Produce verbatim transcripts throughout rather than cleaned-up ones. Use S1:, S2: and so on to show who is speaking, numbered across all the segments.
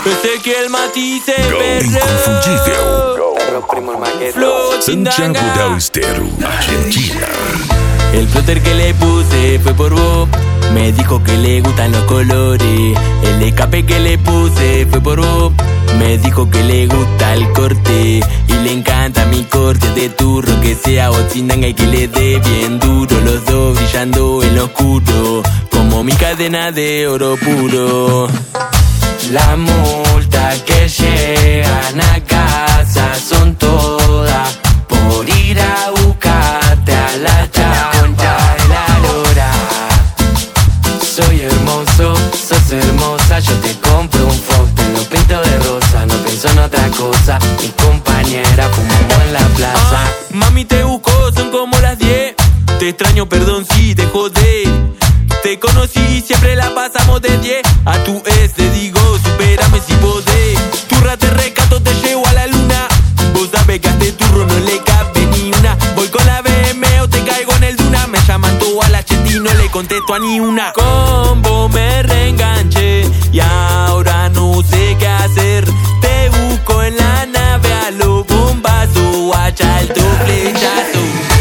S1: Ezequiel Matisse,
S2: Go
S1: perro.
S3: Perro primo el maqueto.
S1: Flow
S2: Santiago
S1: Chindanga.
S2: D'Austeru, Argentina.
S1: El plotter que le puse fue por vos. Me dijo que le gustan los colores. El escape que le puse fue por vos. Me dijo que le gusta el corte. Y le encanta mi corte de turro. Que sea ochindanga y que le dé bien duro. Los dos brillando en lo oscuro, como mi cadena de oro puro. La multa que llegan a casa son todas por ir a buscarte a la chamba de la lora. Soy hermoso, sos hermosa, yo te compro un Fox, te lo pinto de rosa, no pienso en otra cosa. Mi compañera fumamos en la plaza. Ah, mami te busco, son como las diez. Te extraño, perdón si te jodé. Te conocí, siempre la pasamos de diez. A tu ex le digo, supérame si podés. Turra te rescato, te llevo a la luna. Vos sabés que a este turro no le cabe ni una. Voy con la B M o te caigo en el Duna. Me llaman todo a la Chetty, no le contesto a ni una. Con vos me reenganché y ahora no sé qué hacer. Te busco en la nave a lo bombazo, guacha alto flechazo.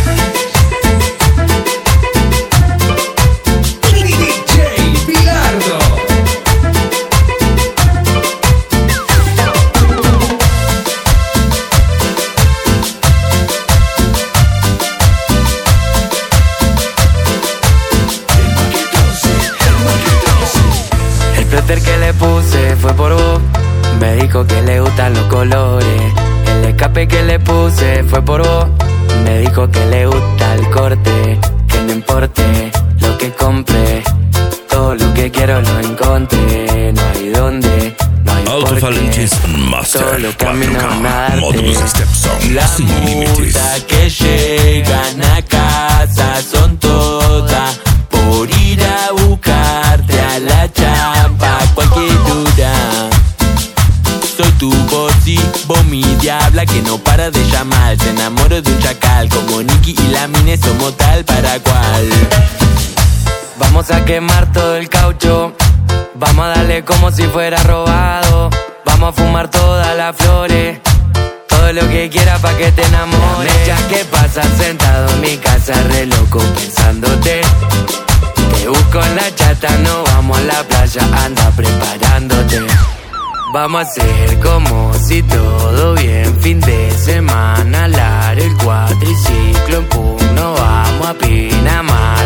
S1: El que le puse fue por vos. Me dijo que le gustan los colores. El escape que le puse fue por vos. Me dijo que le gusta el corte. Que no importe lo que compre, todo lo que quiero lo encontré. No hay dónde, no hay por qué.
S2: Alto-falanges Master
S1: Solo camino a
S2: cuatro K.
S1: darte.
S2: Módulos Step Sound
S1: La
S2: sin límites.
S1: multa que llegan a casa son todas por ir a buscarte a la chamba cualquier dura. Soy tu bossy, vos mi diabla que no para de llamar. Se enamoro de un chacal, como Nicky y la Mine somos tal para cual. Vamos a quemar todo el caucho, vamos a darle como si fuera robado. Vamos a fumar todas las flores, todo lo que quiera pa' que te enamores. Ya que pasas sentado en mi casa re loco pensándote. Te busco en la chata, no vamos a la playa, anda preparándote. Vamos a hacer como si todo bien, fin de semana, lar el cuatriciclo en pugno, vamos a Pinamar.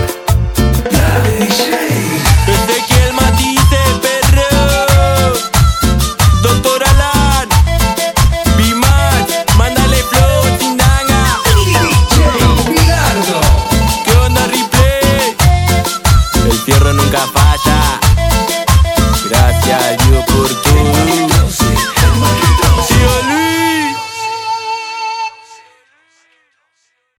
S1: Ezequiel Matisse, perro. Doctor Alan, Bimax, mándale flow, Chindanga. ¿Qué onda, Ripley? El fierro nunca falla.